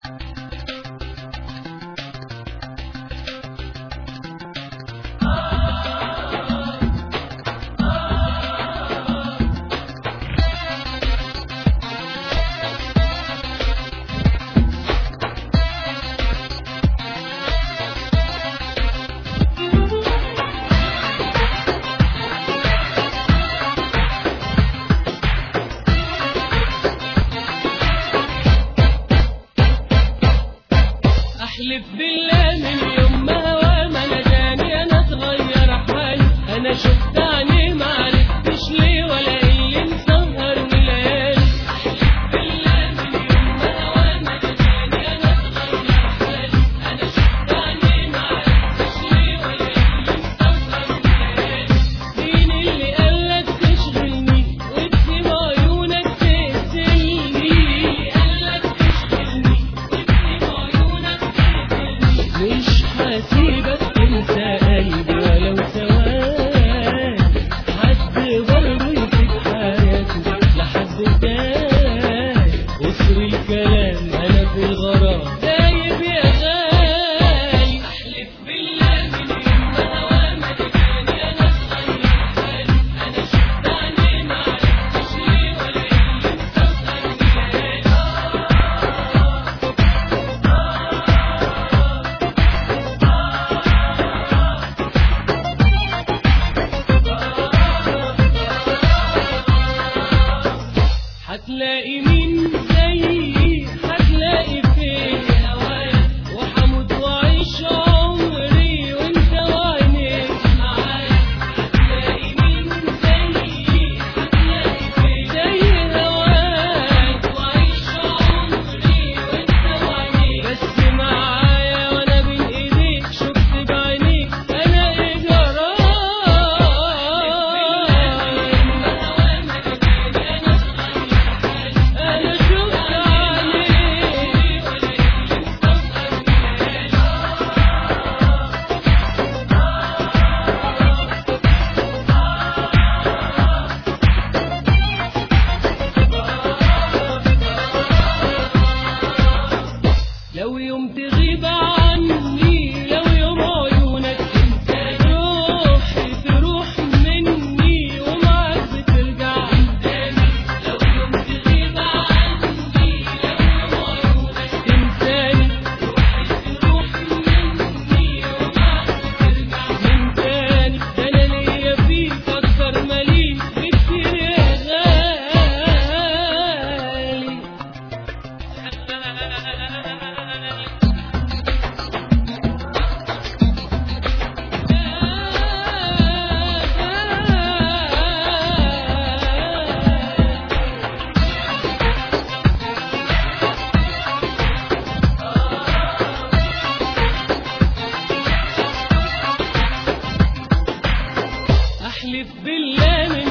احلف بالله من يوم ما هوا ما ناداني انا اتغير حالي. انا شفت عينيه ما عرفتش ليه ولا اللي مسهرني ليالي. احلف بالله من يوم ما هوا ما ناداني انا اتغير حالي. انا شفت عينيه ما عرفتش ليه ولا اللي مسهرني ليالي. مين اللي قالك تشغلني وتسيب عيونك تقتلني؟ قالك تشغلني وتسيب عيونك مش هسيبك تنسى قلبي ولو ثواني. حد برضه يسيب حياته لحد تاني. قصر الكلام انا في الغرام دايب يا غالي. احلف بالله من يوم ما هوا ما ناداني انا اتغير حالي. انا شفت عينيه ما عرفتش ليه ولا اللي مسهرني ليالي. هتلاقي مين زيي هتلاقي فين هوايا. وحموت واعيش عمري وانت وعينيك معايا. هتلاقي مين زيي هتلاقي فين زي هوايا. واعيش عمري وانت وعينيك بس معايا وانا بين ايديك. شفت بعينيك انا ايه جرالي. أنا شفت عليك لو يوم تغيب عني. لو يوم عيونك تنساني روحي تروح مني ومعاك بترجع تاني. لو يوم تغيب عني. لو يوم عيونك تنساني روحي تروح مني ومعاك بترجع من تاني. ده انا ليا فيك اكتر ما ليك بكتير يا غالي. احلف بالله من